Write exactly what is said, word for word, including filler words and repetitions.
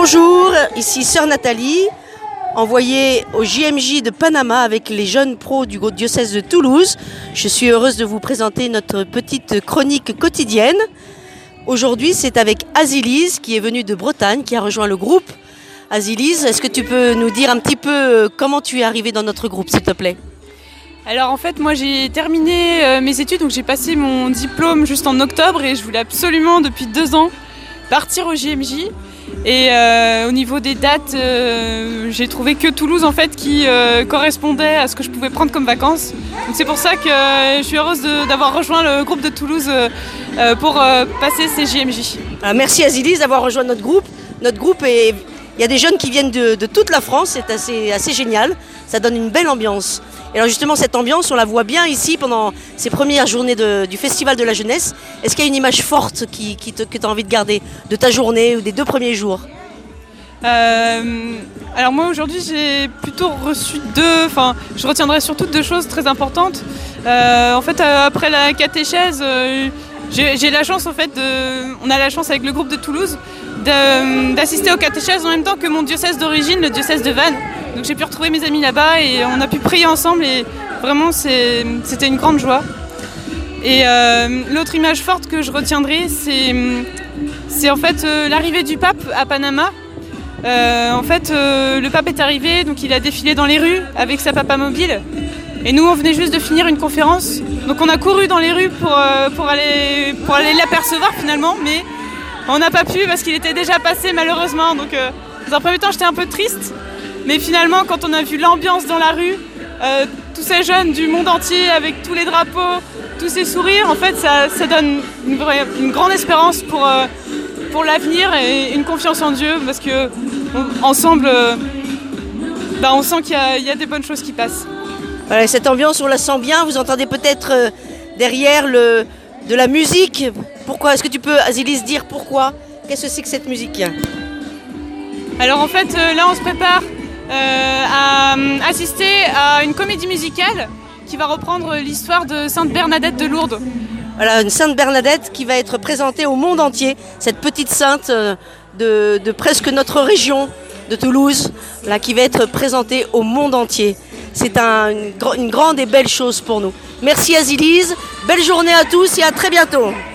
Bonjour, ici Sœur Nathalie, envoyée au J M J de Panama avec les jeunes pros du diocèse de Toulouse. Je suis heureuse de vous présenter notre petite chronique quotidienne. Aujourd'hui, c'est avec Azilise qui est venue de Bretagne, qui a rejoint le groupe. Azilise, est-ce que tu peux nous dire un petit peu comment tu es arrivée dans notre groupe, s'il te plaît ? Alors en fait, moi j'ai terminé euh, mes études, donc j'ai passé mon diplôme juste en octobre et je voulais absolument depuis deux ans partir au J M J. Et euh, au niveau des dates, euh, j'ai trouvé que Toulouse en fait qui euh, correspondait à ce que je pouvais prendre comme vacances. Donc c'est pour ça que euh, je suis heureuse de, d'avoir rejoint le groupe de Toulouse euh, pour euh, passer ces J M J. Ah, merci Azilise d'avoir rejoint notre groupe. Notre groupe est... Il y a des jeunes qui viennent de, de toute la France, c'est assez, assez génial, ça donne une belle ambiance. Et alors justement cette ambiance, on la voit bien ici pendant ces premières journées de, du Festival de la Jeunesse. Est-ce qu'il y a une image forte qui, qui te, que tu as envie de garder de ta journée ou des deux premiers jours ? euh, Alors moi aujourd'hui j'ai plutôt reçu deux, enfin je retiendrai surtout deux choses très importantes. Euh, en fait euh, après la catéchèse, euh, j'ai, j'ai la chance en fait, de, on a la chance avec le groupe de Toulouse de, d'assister aux catéchèses en même temps que mon diocèse d'origine, le diocèse de Vannes. Donc j'ai pu retrouver mes amis là-bas et on a pu prier ensemble et vraiment c'est, c'était une grande joie. Et euh, l'autre image forte que je retiendrai, c'est, c'est en fait euh, l'arrivée du pape à Panama. Euh, en fait, euh, le pape est arrivé, donc il a défilé dans les rues avec sa papa mobile. Et nous, on venait juste de finir une conférence. Donc on a couru dans les rues pour, euh, pour, aller, pour aller l'apercevoir finalement, mais on n'a pas pu parce qu'il était déjà passé malheureusement. Donc euh, dans un premier temps, j'étais un peu triste. Mais finalement, quand on a vu l'ambiance dans la rue, euh, tous ces jeunes du monde entier avec tous les drapeaux, tous ces sourires, en fait, ça, ça donne une, vraie, une grande espérance pour, euh, pour l'avenir et une confiance en Dieu, parce que on, ensemble, euh, bah, on sent qu'il y a, il y a des bonnes choses qui passent. Voilà, cette ambiance, on la sent bien. Vous entendez peut-être euh, derrière le, de la musique. Pourquoi ? Est-ce que tu peux, Azilise, dire pourquoi ? Qu'est-ce que c'est que cette musique ? Alors en fait, euh, là, on se prépare Euh, à euh, assister à une comédie musicale qui va reprendre l'histoire de Sainte Bernadette de Lourdes. Voilà, une Sainte Bernadette qui va être présentée au monde entier, cette petite sainte euh, de, de presque notre région de Toulouse, là, qui va être présentée au monde entier. C'est un, une, une grande et belle chose pour nous. Merci Azilise, belle journée à tous et à très bientôt.